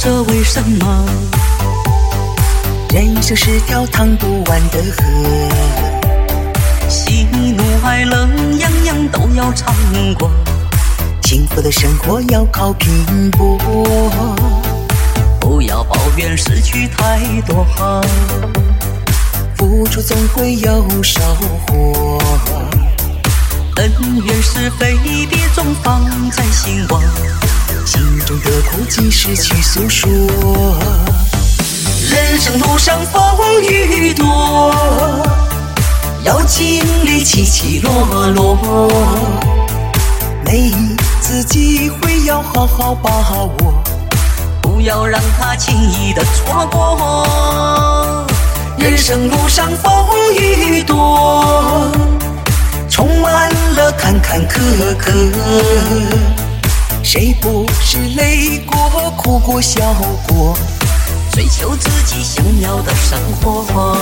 着为什么？ 人生是条趟不完的河， 喜怒哀乐样样都要尝过， 幸福的生活要靠拼搏。 不要抱怨失去太多， 付出总会有收获。 恩怨是非别总放在心窝， 心中的苦及时去诉说。人生路上风雨多，要经历起起落落，每一次机会要好好把握， 不要让它轻易的错过。 人生路上风雨多，充满了坎坎坷坷，谁不是累过哭过笑过， 追求自己想要的生活。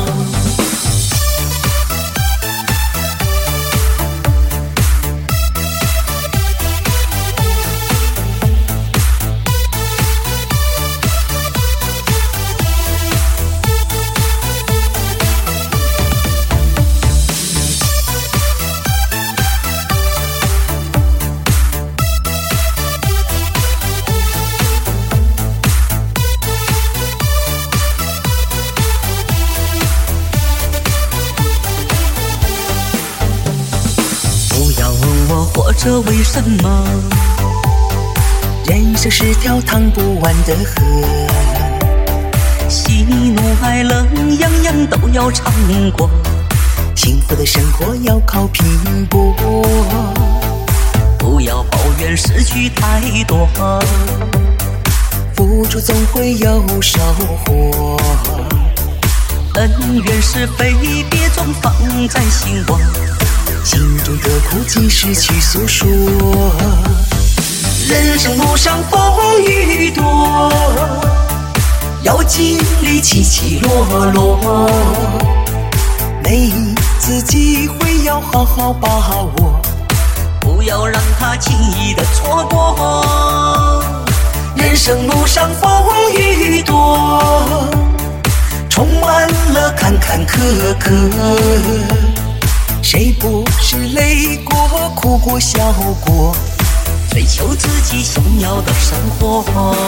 活着为什么？ 人生是条趟不完的河， 喜怒哀乐样样都要尝过， 幸福的生活要靠拼搏。 不要抱怨失去太多， 付出总会有收获。 恩怨是非别总放在心窝， 心中的苦及时去诉说。人生路上风雨多，要经历起起落落，每一次机会要好好把握， 不要让它轻易的错过。 人生路上风雨多，充满了坎坎坷坷，谁不是累过哭过笑过， 追求自己想要的生活。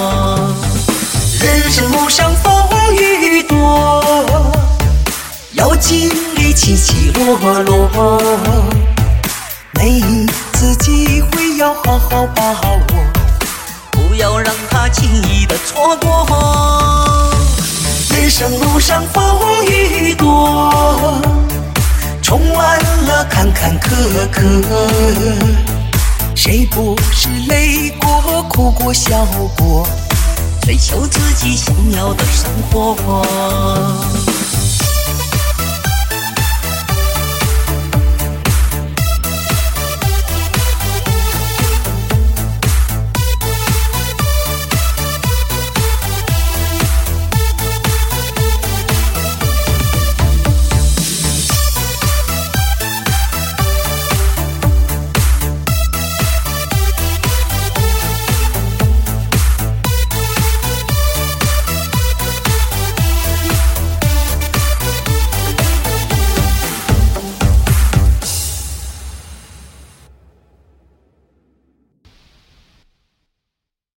人生路上风雨多，要经历起起落落，每一次机会要好好把握， 不要让它轻易的错过。 人生路上风雨多，充满了坎坎坷坷，谁不是累过哭过笑过， 追求自己想要的生活。